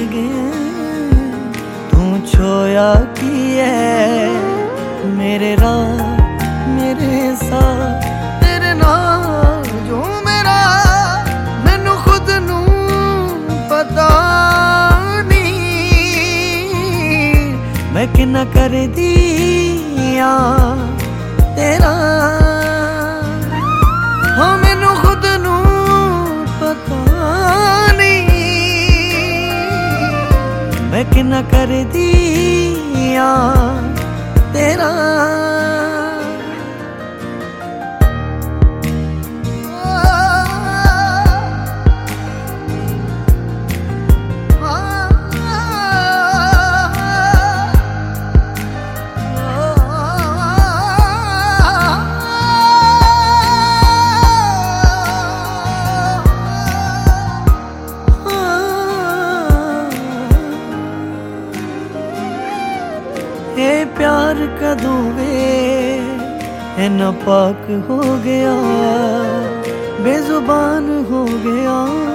गए तू छोया की है मेरे रात मेरे साथ तेरे नाल जो मेरा मैनू खुद नू पता नहीं मैं किन्ना कर दिया तेरा हाँ मैनू खुद नू पता नहीं मैं किन्ना कर दिया तेरा ये प्यार कदों वे इन्ना पाक हो गया बेजुबान हो गया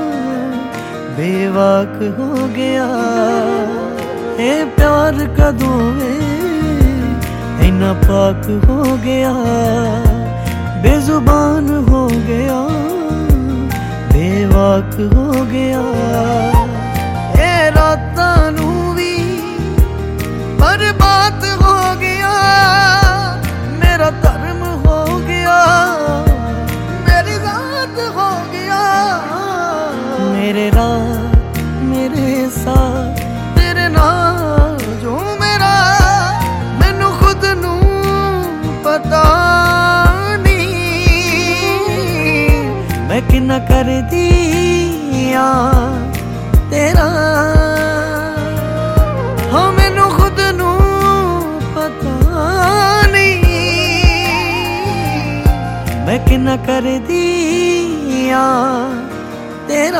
बेवाक हो गया ये प्यार कदों वे इन्ना पाक हो गया बेजुबान हो गया बेवाक हो गया ये रातां नू भी बर्बाद हो गया मेरा धर्म हो गया मेरी जात हो गया मेरे रात मेरे साथ तेरे नाल जो मेरा मैनू खुद नू पता नहीं मैं किन्ना कर दिया तेरा हाँ मैनू खुद नू पता नहीं मैं किन्ना कर दिया तेरा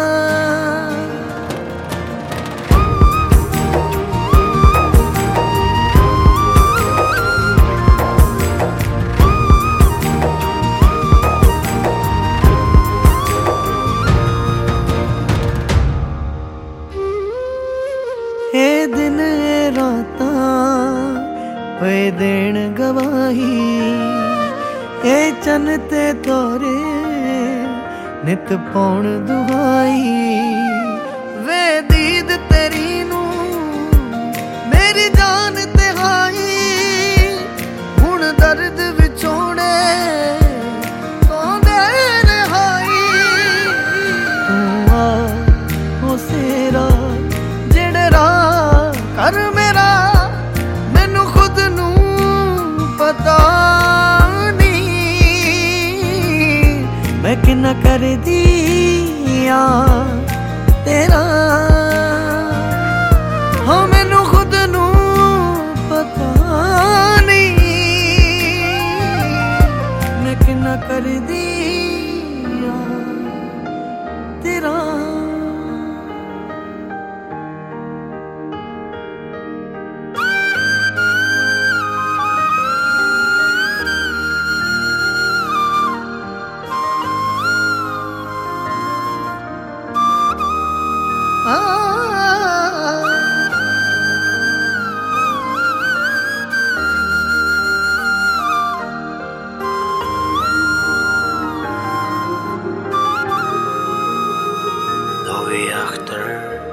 ए दिन ए रातां पे देण गवाही ए चन ते तोरे नित पौण दुहाई वे दीद तेरी नू मेरी जान ते हाई हुण दर्द विछोड़े तो दे रिहाई तू आ ओ सेरा कर मेरा मैनू खुद नू पता नहीं मैं किन्ना कर दिया तेरा हाँ मैनू खुद नू पता नहीं मैं किन्ना कर दिया तेरा Louis Achter.